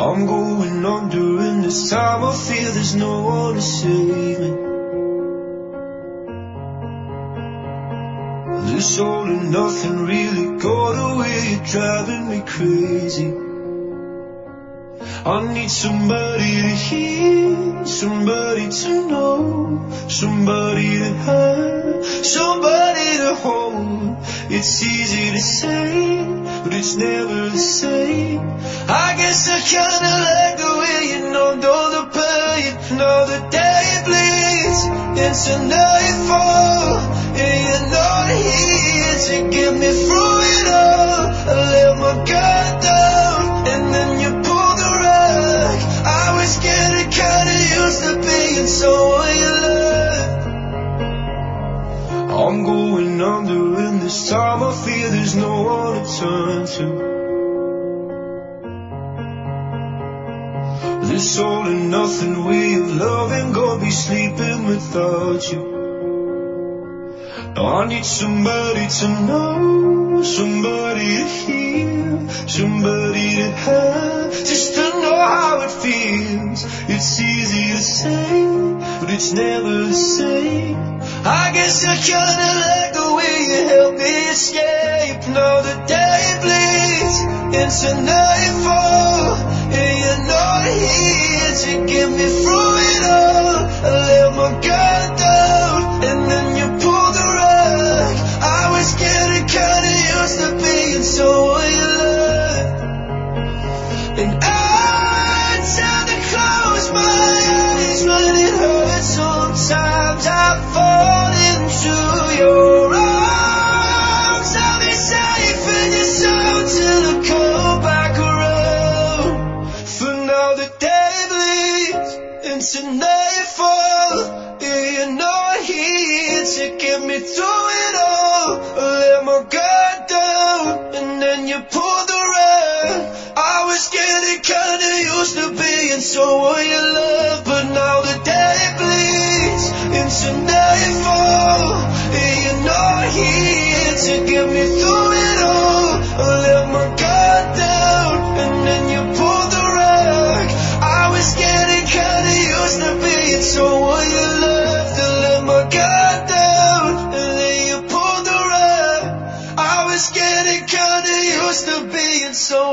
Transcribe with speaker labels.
Speaker 1: I'm going under, and this time I feel there's no one to save me. This all and nothing really got away, you're driving me crazy. I need somebody to hear, somebody to know, somebody to have, somebody to hold. It's easy to say, but it's never the same. I guess I kinda like the way you numbed all the pain. Now the day bleeds into nightfall, and you're not here to get me through it all. I let my guard down, and then you pulled the rug. I was getting kinda used to being someone you loved. I'm going under, and this time I fear there's no one to turn to. This all and nothing way of loving, gonna be sleeping without you. Now I need somebody to know, somebody to hear, somebody to have, just to know how it feels. It's easy to say, but it's never the same. I guess I kinda like the way you help me escape. Now the day bleeds into nightfall, and you're not here to get me through it all. I let my guard down, and then you pulled the rug. I was getting kinda used to being someone you loved. And I tend to close my eyes when it hurts. Sometimes I fall into your arms. I'll be safe in your soul till I come back around. For now the day bleeds into nightfall, and you're not here to get me through it all. I let my guard down, and then you pulled the rug. I was getting kinda used to being someone you love, but now the day bleeds into nightfall, and you're not here to get me through it all. I let my guard down, and then you pulled the rug. I was getting kinda used to being someone you loved. I let my guard down, and then you pulled the rug. I was getting kinda used to being someone